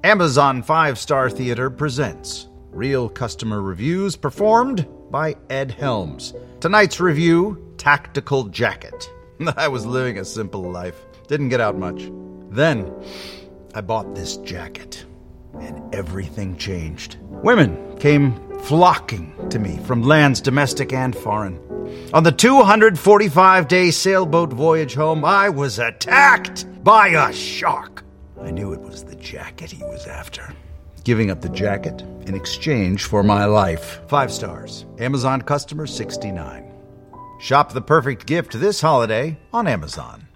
Amazon 5-Star Theater presents Real Customer Reviews performed by Ed Helms. Tonight's review, Tactical Jacket. I was living a simple life. Didn't get out much. Then, I bought this jacket, and everything changed. Women came flocking to me from lands domestic and foreign. On the 245-day sailboat voyage home, I was attacked by a shark. I knew it was the jacket he was after. Giving up the jacket in exchange for my life. 5 stars. Amazon customer 69. Shop the perfect gift this holiday on Amazon.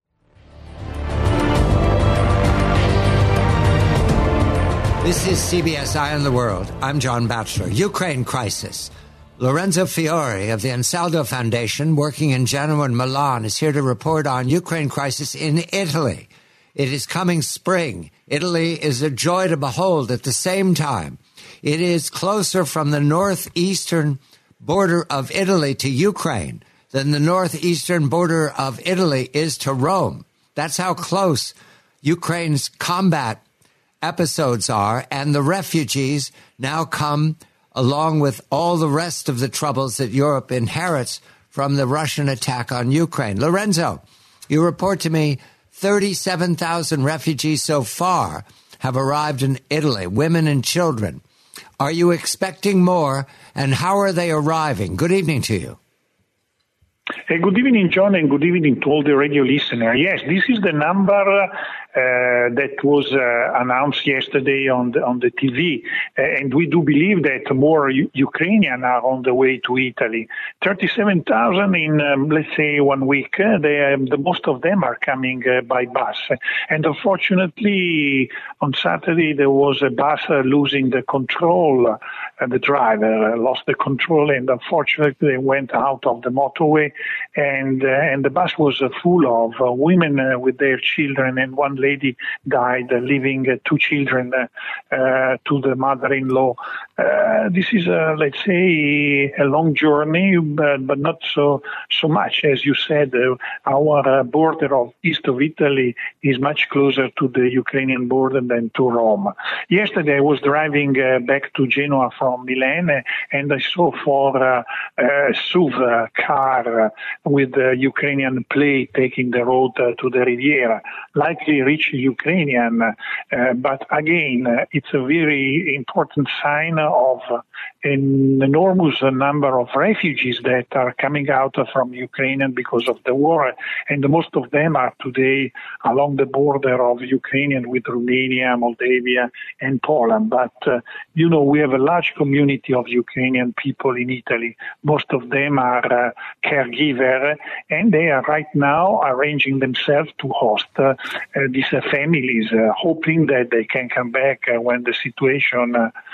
This is CBS Eye on the World. I'm John Batchelor. Ukraine crisis. Lorenzo Fiore of the Ansaldo Foundation, working in Genoa and Milan, is here to report on Ukraine crisis in Italy. It is coming spring. Italy is a joy to behold at the same time. It is closer from the northeastern border of Italy to Ukraine than the northeastern border of Italy is to Rome. That's how close Ukraine's combat episodes are, and the refugees now come along with all the rest of the troubles that Europe inherits from the Russian attack on Ukraine. Lorenzo, you report to me 37,000 refugees so far have arrived in Italy, women and children. Are you expecting more, and how are they arriving? Good evening to you. Good evening, John, and good evening to all the radio listeners. Yes, this is the number that was announced yesterday on the TV, and we do believe that more Ukrainians are on the way to Italy. 37,000 in, let's say, 1 week. The most of them are coming by bus. And unfortunately, on Saturday, there was a bus losing the control. The driver lost the control, and unfortunately, they went out of the motorway, and the bus was full of women with their children, and one lady died, leaving 2 children to the mother-in-law. This is, let's say, a long journey, but not so much. As you said, our border of east of Italy is much closer to the Ukrainian border than to Rome. Yesterday, I was driving back to Genoa from Milan, and I saw 4 SUV car with the Ukrainian plate taking the road to the Riviera, likely rich Ukrainian. But again, it's a very important sign of an enormous number of refugees that are coming out from Ukraine because of the war, and most of them are today along the border of Ukraine with Romania, Moldavia, and Poland. But, we have a large community of Ukrainian people in Italy. Most of them are caregivers, and they are right now arranging themselves to host these families, hoping that they can come back when the situation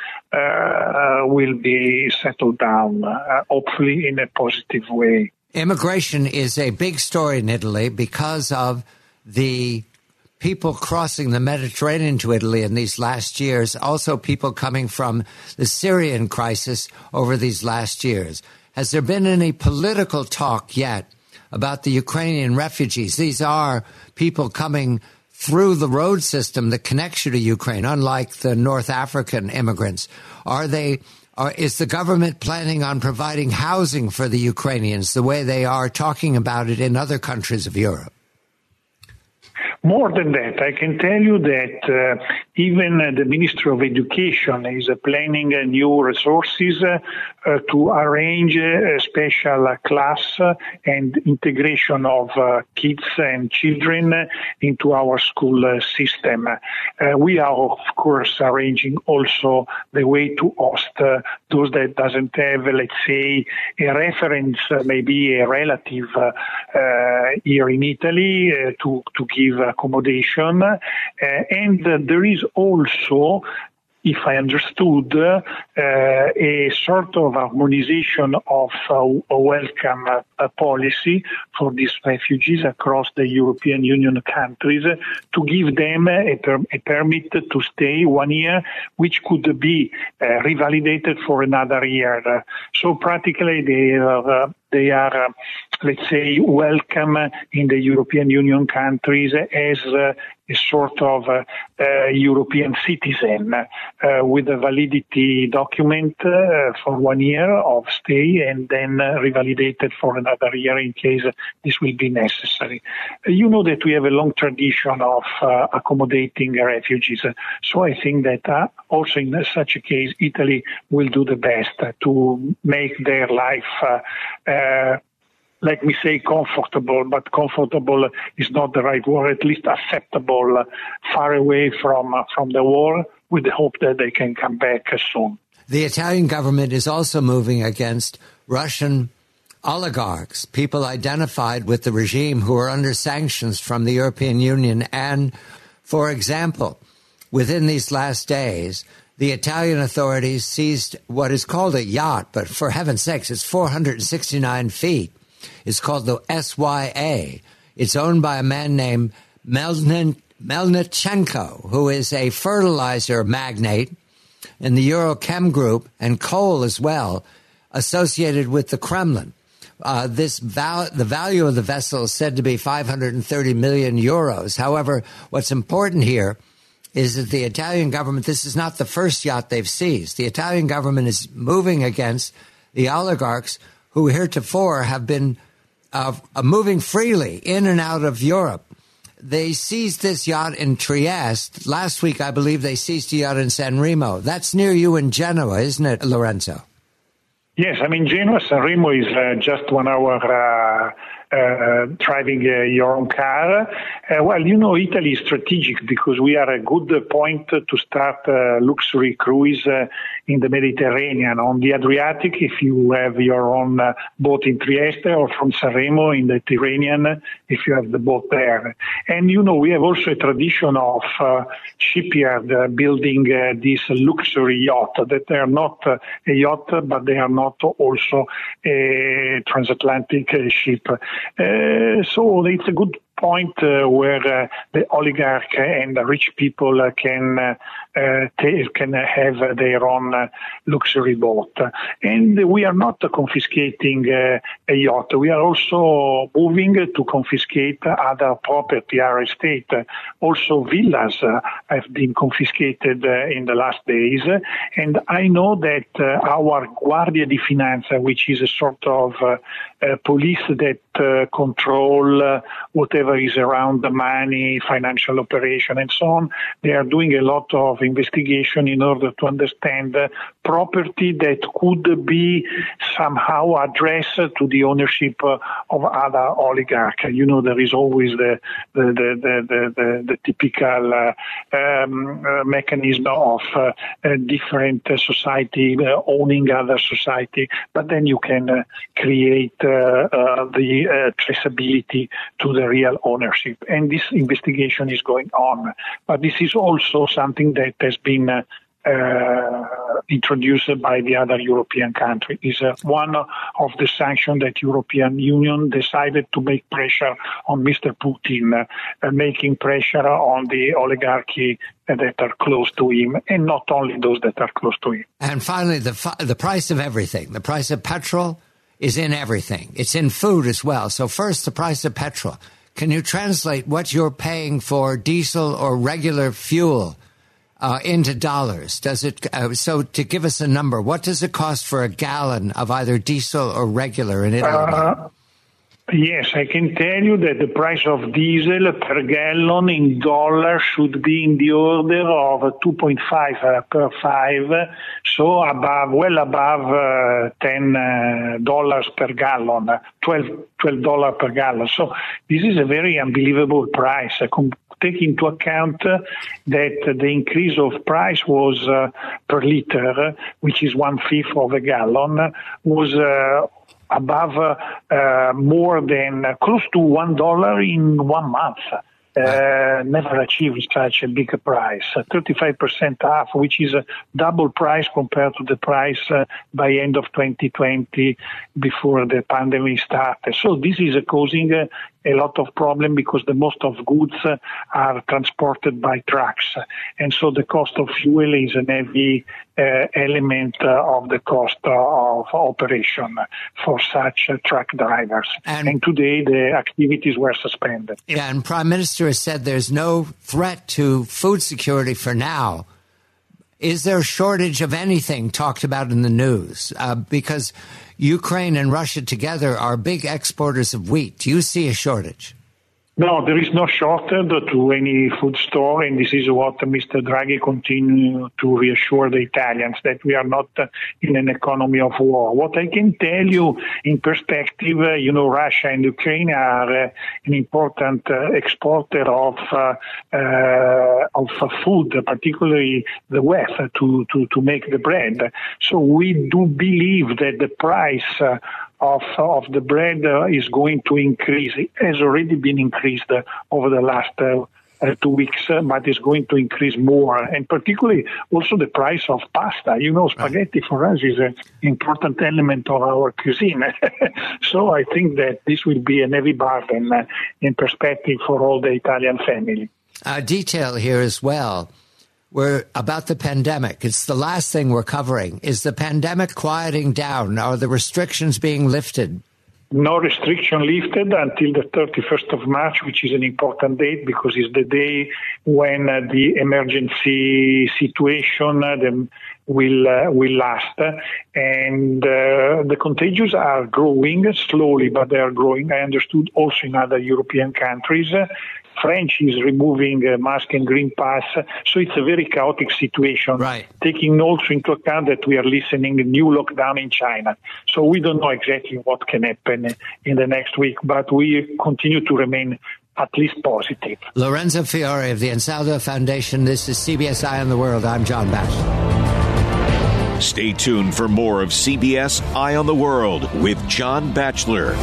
will be settled down, hopefully in a positive way. Immigration is a big story in Italy because of the people crossing the Mediterranean to Italy in these last years, also people coming from the Syrian crisis over these last years. Has there been any political talk yet about the Ukrainian refugees? These are people coming through the road system that connects you to Ukraine, unlike the North African immigrants. Is the government planning on providing housing for the Ukrainians the way they are talking about it in other countries of Europe? More than that, I can tell you that even the Ministry of Education is planning new resources to arrange a special class and integration of kids and children into our school system. We are, of course, arranging also the way to host those that doesn't have, let's say, a reference, maybe a relative here in Italy to give accommodation. And there is also, if I understood, a sort of harmonization of a welcome policy for these refugees across the European Union countries to give them a permit to stay 1 year, which could be revalidated for another year. So practically they are they are, let's say, welcome in the European Union countries as a sort of European citizen with a validity document for 1 year of stay and then revalidated for another year in case this will be necessary. You know that we have a long tradition of accommodating refugees, so I think that also in such a case Italy will do the best to make their life let me say comfortable, but comfortable is not the right word, at least acceptable, far away from the war, with the hope that they can come back soon. The Italian government is also moving against Russian oligarchs, people identified with the regime who are under sanctions from the European Union. And, for example, within these last days, the Italian authorities seized what is called a yacht, but for heaven's sakes, it's 469 feet. It's called the SYA. It's owned by a man named Melnichenko, who is a fertilizer magnate in the Eurochem group and coal as well, associated with the Kremlin. The value of the vessel is said to be 530 million euros. However, what's important here is that the Italian government, this is not the first yacht they've seized. The Italian government is moving against the oligarchs who heretofore have been moving freely in and out of Europe. They seized this yacht in Trieste. Last week, I believe they seized a yacht in San Remo. That's near you in Genoa, isn't it, Lorenzo? Yes, I mean, Genoa, San Remo is just 1 hour driving your own car. Well, you know, Italy is strategic because we are a good point to start luxury cruise in the Mediterranean. On the Adriatic, if you have your own boat in Trieste, or from San Remo in the Tyrrhenian, if you have the boat there. And, you know, we have also a tradition of shipyard building this luxury yacht, that they are not a yacht, but they are not also a transatlantic ship. So it's a good point where the oligarch and the rich people can have their own luxury boat. And we are not confiscating a yacht. We are also moving to confiscate other property, our estate. Also villas have been confiscated in the last days. And I know that our Guardia di Finanza, which is a sort of police that control whatever is around the money, financial operation, and so on, they are doing a lot of investigation in order to understand property that could be somehow addressed to the ownership of other oligarchs. You know, there is always the typical mechanism of different society owning other society, but then you can create the traceability to the real ownership. And this investigation is going on. But this is also something that has been introduced by the other European countries. Is one of the sanctions that European Union decided to make pressure on Mr. Putin, making pressure on the oligarchy that are close to him, and not only those that are close to him. And finally, the price of everything, the price of petrol is in everything. It's in food as well. So first, the price of petrol. Can you translate what you're paying for diesel or regular fuel into dollars? Does it? So to give us a number, what does it cost for a gallon of either diesel or regular in Italy? Yes, I can tell you that the price of diesel per gallon in dollars should be in the order of 2.5 per 5, so well above $10 per gallon, $12 per gallon. So this is a very unbelievable price. Take into account that the increase of price was per liter, which is 1/5 of a gallon, was above more than close to $1 in 1 month. Never achieved such a big price, 35% off, which is a double price compared to the price by end of 2020 before the pandemic started. So this is causing a lot of problem because the most of goods are transported by trucks. And so the cost of fuel is an heavy element of the cost of operation for such truck drivers. And today the activities were suspended. Yeah, and Prime Minister has said there's no threat to food security for now. Is there a shortage of anything talked about in the news? Because Ukraine and Russia together are big exporters of wheat. Do you see a shortage? No, there is no shortage to any food store, and this is what Mr. Draghi continues to reassure the Italians, that we are not in an economy of war. What I can tell you in perspective, Russia and Ukraine are an important exporter of food, particularly the wheat, to make the bread. So we do believe that the price of the bread is going to increase. It has already been increased over the last 2 weeks, but it's going to increase more. And particularly also the price of pasta. Spaghetti for us is an important element of our cuisine. So I think that this will be a heavy burden in perspective for all the Italian family. Detail here as well. We're about the pandemic. It's the last thing we're covering. Is the pandemic quieting down? Are the restrictions being lifted? No restriction lifted until the 31st of March, which is an important date because it's the day when the emergency situation will last. And the contagions are growing slowly, but they are growing. I understood also in other European countries. French is removing mask and green pass. So it's a very chaotic situation, right, taking also into account that we are listening to new lockdown in China. So we don't know exactly what can happen in the next week, but we continue to remain at least positive. Lorenzo Fiore of the Ansaldo Foundation. This is CBS Eye on the World. I'm John Batchelor. Stay tuned for more of CBS Eye on the World with John Batchelor.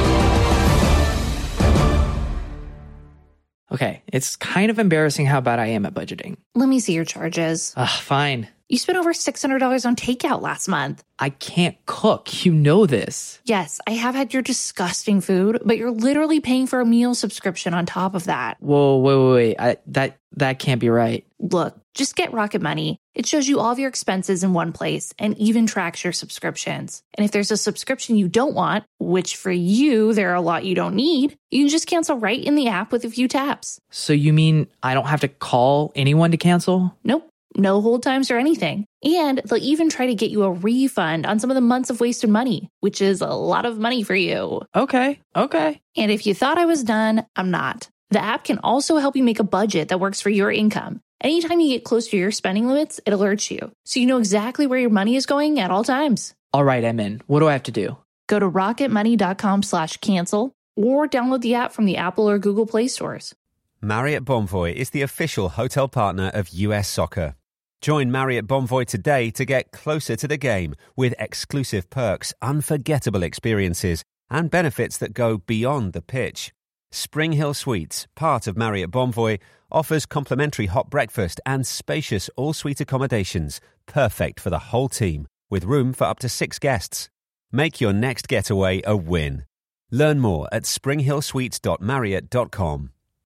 Okay, it's kind of embarrassing how bad I am at budgeting. Let me see your charges. Fine. You spent over $600 on takeout last month. I can't cook. You know this. Yes, I have had your disgusting food, but you're literally paying for a meal subscription on top of that. Whoa, wait. That can't be right. Look, just get Rocket Money. It shows you all of your expenses in one place and even tracks your subscriptions. And if there's a subscription you don't want, which for you, there are a lot you don't need, you can just cancel right in the app with a few taps. So you mean I don't have to call anyone to cancel? Nope. No hold times or anything. And they'll even try to get you a refund on some of the months of wasted money, which is a lot of money for you. Okay. And if you thought I was done, I'm not. The app can also help you make a budget that works for your income. Anytime you get close to your spending limits, it alerts you, so you know exactly where your money is going at all times. All right, I'm in. What do I have to do? Go to rocketmoney.com/cancel or download the app from the Apple or Google Play stores. Marriott Bonvoy is the official hotel partner of US Soccer. Join Marriott Bonvoy today to get closer to the game with exclusive perks, unforgettable experiences, and benefits that go beyond the pitch. Spring Hill Suites, part of Marriott Bonvoy, offers complimentary hot breakfast and spacious all-suite accommodations, perfect for the whole team, with room for up to 6 guests. Make your next getaway a win. Learn more at springhillsuites.marriott.com.